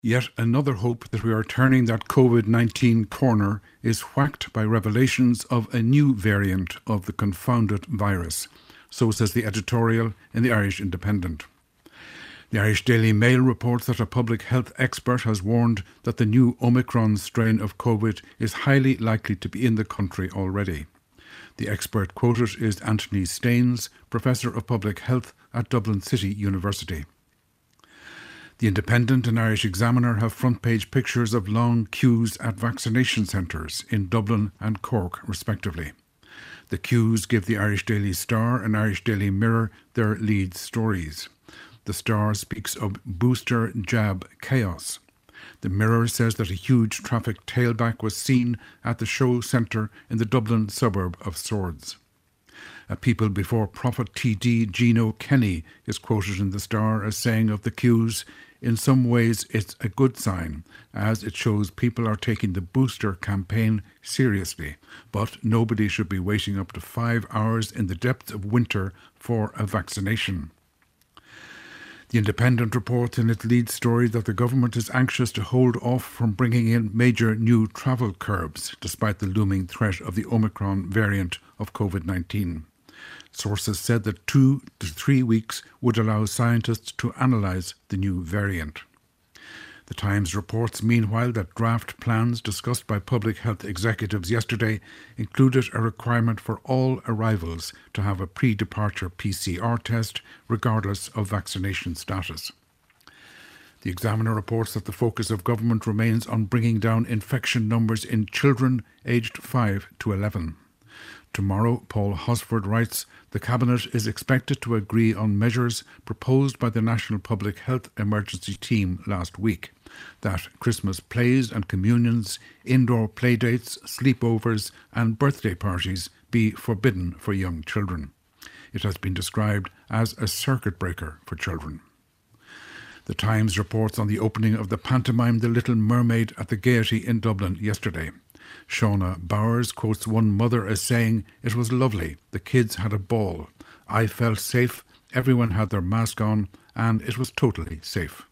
Yet another hope that we are turning that COVID-19 corner is whacked by revelations of a new variant of the confounded virus. So says the editorial in the Irish Independent. The Irish Daily Mail reports that a public health expert has warned that the new Omicron strain of COVID is highly likely to be in the country already. The expert quoted is Anthony Staines, Professor of Public Health at Dublin City University. The Independent and Irish Examiner have front-page pictures of long queues at vaccination centres in Dublin and Cork, respectively. The queues give the Irish Daily Star and Irish Daily Mirror their lead stories. The Star speaks of booster jab chaos. The Mirror says that a huge traffic tailback was seen at the show centre in the Dublin suburb of Swords. A People Before Profit TD, Gino Kenny, is quoted in the Star as saying of the queues, "In some ways it's a good sign, as it shows people are taking the booster campaign seriously, but nobody should be waiting up to 5 hours in the depths of winter for a vaccination." The Independent reports in its lead story that the government is anxious to hold off from bringing in major new travel curbs, despite the looming threat of the Omicron variant of COVID-19. Sources said that 2 to 3 weeks would allow scientists to analyse the new variant. The Times reports, meanwhile, that draft plans discussed by public health executives yesterday included a requirement for all arrivals to have a pre-departure PCR test, regardless of vaccination status. The Examiner reports that the focus of government remains on bringing down infection numbers in children aged 5 to 11. Tomorrow, Paul Hosford writes, the Cabinet is expected to agree on measures proposed by the National Public Health Emergency Team last week, that Christmas plays and communions, indoor playdates, sleepovers and birthday parties be forbidden for young children. It has been described as a circuit breaker for children. The Times reports on the opening of the pantomime The Little Mermaid at the Gaiety in Dublin yesterday. Shauna Bowers quotes one mother as saying, "It was lovely. The kids had a ball. I felt safe. Everyone had their mask on and it was totally safe."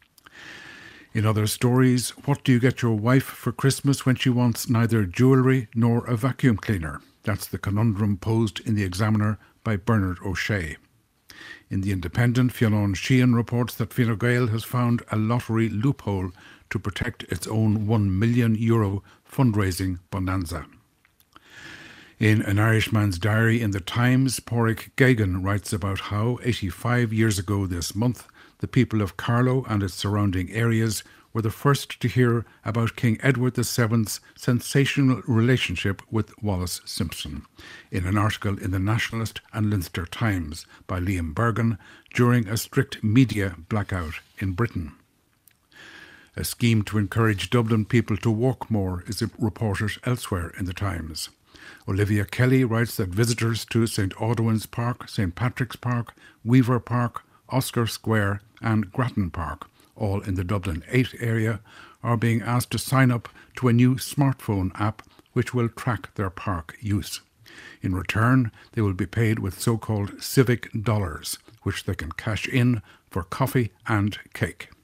In other stories, what do you get your wife for Christmas when she wants neither jewellery nor a vacuum cleaner? That's the conundrum posed in the Examiner by Bernard O'Shea. In the Independent, Fionn Sheehan reports that Fine Gael has found a lottery loophole to protect its own €1 million fundraising bonanza. In An Irishman's Diary in the Times, Pádraig Geoghegan writes about how 85 years ago this month, the people of Carlow and its surrounding areas were the first to hear about King Edward VII's sensational relationship with Wallis Simpson, in an article in the Nationalist and Leinster Times by Liam Bergen during a strict media blackout in Britain. A scheme to encourage Dublin people to walk more is reported elsewhere in the Times. Olivia Kelly writes that visitors to St Audouin's Park, St Patrick's Park, Weaver Park, Oscar Square and Grattan Park, all in the Dublin 8 area, are being asked to sign up to a new smartphone app which will track their park use. In return, they will be paid with so-called civic dollars, which they can cash in for coffee and cake.